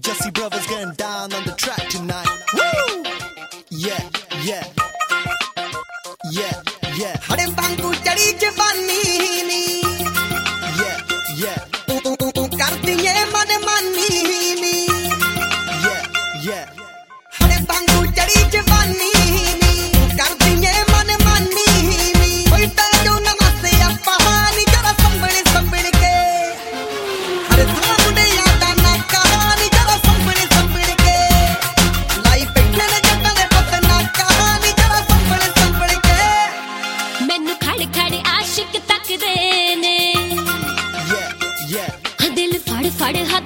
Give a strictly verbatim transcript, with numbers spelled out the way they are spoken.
Jesse Brothers getting down on the track tonight. Woo! Yeah, yeah, yeah, yeah. हरे बांगू चढ़ी जवानी नी. Yeah, yeah. तू तू तू तू करती है मन मानी नी. Yeah, yeah. हरे बांगू चढ़ी जवानी नी. करती है मन मानी नी. कोई ताजो नमस्ते अपहानी जरा संभल संभल के. हरे धाम ने यादा ना कहानी जरा संभल संभल के. लाई बैठे ने जट्टां दे पुत्त ना कहानी जरा संभल संभल के. मैनू खड़ खड़ आशिक तकदे ने. Yeah, yeah. दिल फड़ फड़ हथ